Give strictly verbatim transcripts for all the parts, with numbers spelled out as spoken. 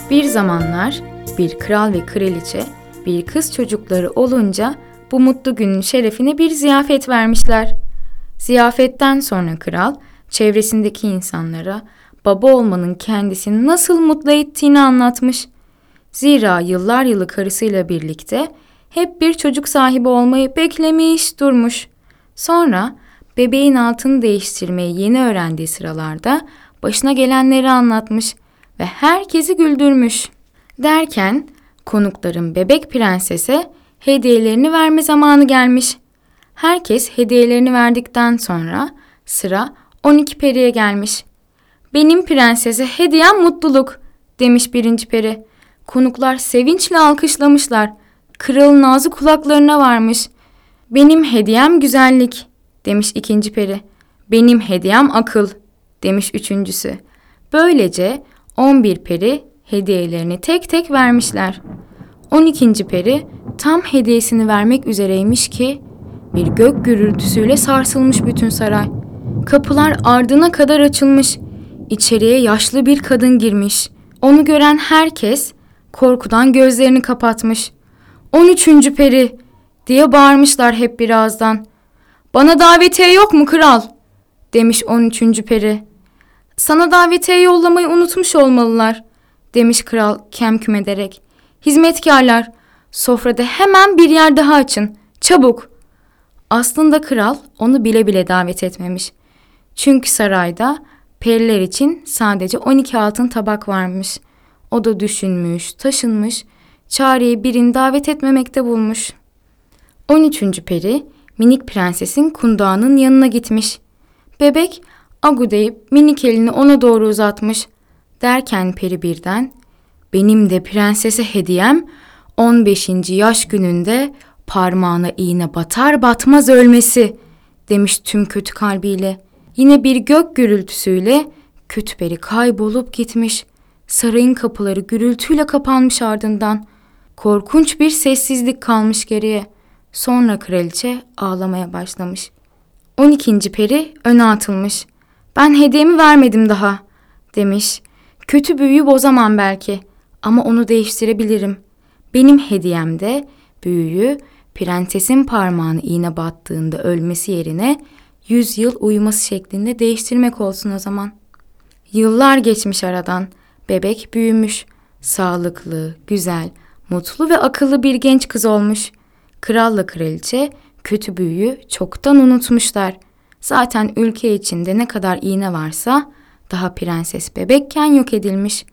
Bir zamanlar bir kral ve kraliçe bir kız çocukları olunca bu mutlu günün şerefine bir ziyafet vermişler. Ziyafetten sonra kral çevresindeki insanlara baba olmanın kendisini nasıl mutlu ettiğini anlatmış. Zira yıllar yılı karısıyla birlikte hep bir çocuk sahibi olmayı beklemiş durmuş. Sonra bebeğin altını değiştirmeyi yeni öğrendiği sıralarda başına gelenleri anlatmış ve herkesi güldürmüş. Derken konukların bebek prensese hediyelerini verme zamanı gelmiş. Herkes hediyelerini verdikten sonra sıra on iki periye gelmiş. "Benim prensese hediyem mutluluk," demiş birinci peri. Konuklar sevinçle alkışlamışlar. Kralın ağzı kulaklarına varmış. "Benim hediyem güzellik," demiş ikinci peri. "Benim hediyem akıl," demiş üçüncüsü. Böylece on bir peri hediyelerini tek tek vermişler. on ikinci peri tam hediyesini vermek üzereymiş ki bir gök gürültüsüyle sarsılmış bütün saray. Kapılar ardına kadar açılmış. İçeriye yaşlı bir kadın girmiş. Onu gören herkes korkudan gözlerini kapatmış. on üçüncü peri diye bağırmışlar hep bir ağızdan. "Bana davetiye yok mu kral?" demiş on üçüncü peri. "Sana davetiye yollamayı unutmuş olmalılar," demiş kral kemküm ederek. "Hizmetkarlar, sofrada hemen bir yer daha açın, çabuk." Aslında kral onu bile bile davet etmemiş. Çünkü sarayda periler için sadece on iki altın tabak varmış. O da düşünmüş, taşınmış, çareyi birini davet etmemekte bulmuş. on üçüncü peri minik prensesin kundağının yanına gitmiş. Bebek agu deyip minik elini ona doğru uzatmış. Derken peri birden "Benim de prensese hediyem on beşinci yaş gününde parmağına iğne batar batmaz ölmesi," demiş tüm kötü kalbiyle. Yine bir gök gürültüsüyle kötü peri kaybolup gitmiş. Sarayın kapıları gürültüyle kapanmış ardından. Korkunç bir sessizlik kalmış geriye. Sonra kraliçe ağlamaya başlamış. on ikinci peri öne atılmış. "Ben hediyemi vermedim daha," demiş. "Kötü büyüyü bozamam belki ama onu değiştirebilirim. Benim hediyemde büyüyü prensesin parmağına iğne battığında ölmesi yerine yüz yıl uyuması şeklinde değiştirmek olsun o zaman." Yıllar geçmiş aradan. Bebek büyümüş. Sağlıklı, güzel, mutlu ve akıllı bir genç kız olmuş. Kralla kraliçe kötü büyüyü çoktan unutmuşlar. Zaten ülke içinde ne kadar iğne varsa daha prenses bebekken yok edilmiş.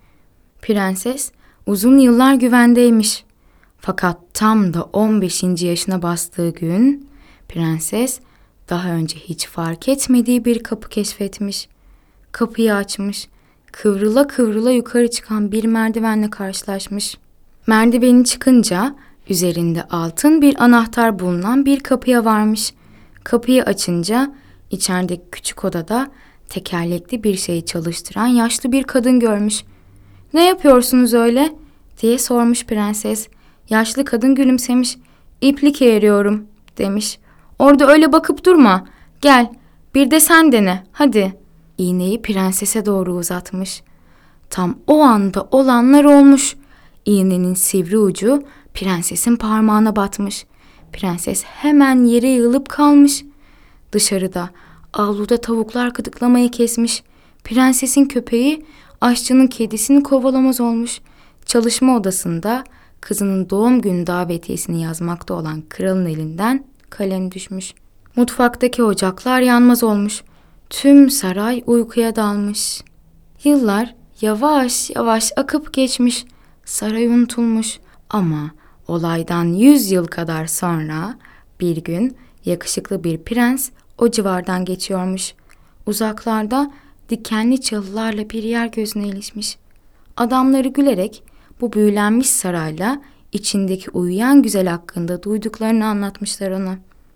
Prenses uzun yıllar güvendeymiş. Fakat tam da on beşinci yaşına bastığı gün prenses daha önce hiç fark etmediği bir kapı keşfetmiş. Kapıyı açmış. Kıvrıla kıvrıla yukarı çıkan bir merdivenle karşılaşmış. Merdiveni çıkınca üzerinde altın bir anahtar bulunan bir kapıya varmış. Kapıyı açınca içerideki küçük odada tekerlekli bir şeyi çalıştıran yaşlı bir kadın görmüş. "Ne yapıyorsunuz öyle?" diye sormuş prenses. Yaşlı kadın gülümsemiş. "İplik eğriyorum," demiş. "Orada öyle bakıp durma. Gel, bir de sen dene, hadi." İğneyi prensese doğru uzatmış. Tam o anda olanlar olmuş. İğnenin sivri ucu prensesin parmağına batmış. Prenses hemen yere yığılıp kalmış. Dışarıda, avluda tavuklar gıdıklamayı kesmiş. Prensesin köpeği aşçının kedisini kovalamaz olmuş. Çalışma odasında kızının doğum günü davetiyesini yazmakta olan kralın elinden kalem düşmüş. Mutfaktaki ocaklar yanmaz olmuş. Tüm saray uykuya dalmış. Yıllar yavaş yavaş akıp geçmiş. Saray unutulmuş. Ama olaydan yüz yıl kadar sonra bir gün yakışıklı bir prens o civardan geçiyormuş. Uzaklarda dikenli çalılarla bir yer gözüne ilişmiş. Adamları gülerek bu büyülenmiş sarayla içindeki uyuyan güzel hakkında duyduklarını anlatmışlar ona.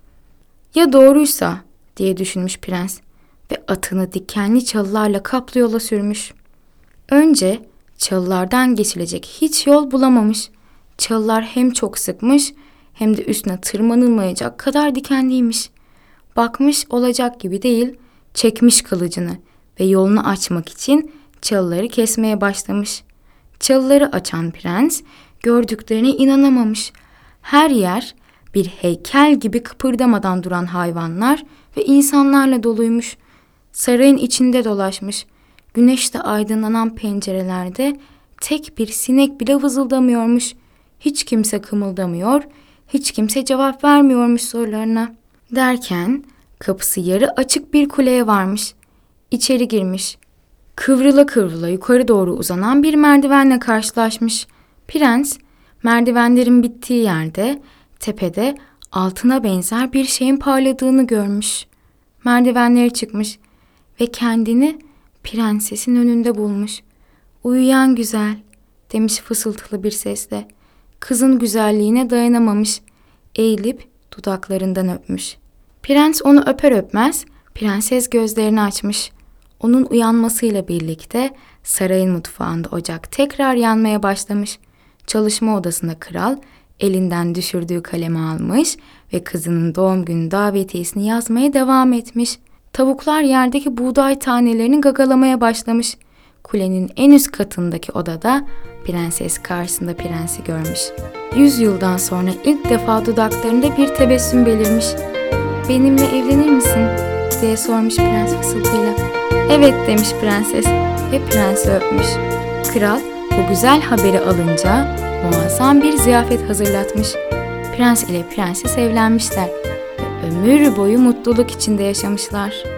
"Ya doğruysa," diye düşünmüş prens ve atını dikenli çalılarla kaplı yola sürmüş. Önce çalılardan geçilecek hiç yol bulamamış. Çalılar hem çok sıkmış hem de üstüne tırmanılmayacak kadar dikenliymiş. Bakmış olacak gibi değil, çekmiş kılıcını ve yolunu açmak için çalıları kesmeye başlamış. Çalıları açan prens gördüklerine inanamamış. Her yer bir heykel gibi kıpırdamadan duran hayvanlar ve insanlarla doluymuş. Sarayın içinde dolaşmış. Güneşte aydınlanan pencerelerde tek bir sinek bile vızıldamıyormuş. Hiç kimse kımıldamıyor, hiç kimse cevap vermiyormuş sorularına. Derken kapısı yarı açık bir kuleye varmış. İçeri girmiş. Kıvrıla kıvrıla yukarı doğru uzanan bir merdivenle karşılaşmış. Prens, merdivenlerin bittiği yerde, tepede altına benzer bir şeyin parladığını görmüş. Merdivenlere çıkmış ve kendini prensesin önünde bulmuş. "Uyuyan güzel," demiş fısıltılı bir sesle. Kızın güzelliğine dayanamamış. Eğilip dudaklarından öpmüş. Prens onu öper öpmez prenses gözlerini açmış. Onun uyanmasıyla birlikte sarayın mutfağında ocak tekrar yanmaya başlamış. Çalışma odasında kral elinden düşürdüğü kalemi almış ve kızının doğum günü davetiyesini yazmaya devam etmiş. Tavuklar yerdeki buğday tanelerini gagalamaya başlamış. Kulenin en üst katındaki odada prenses karşısında prensi görmüş. Yüz yıldan sonra ilk defa dudaklarında bir tebessüm belirmiş. "Benimle evlenir misin?" diye sormuş prens fısıltıyla. "Evet," demiş prenses ve prensi öpmüş. Kral bu güzel haberi alınca muazzam bir ziyafet hazırlatmış. Prens ile prenses evlenmişler ve ömür boyu mutluluk içinde yaşamışlar.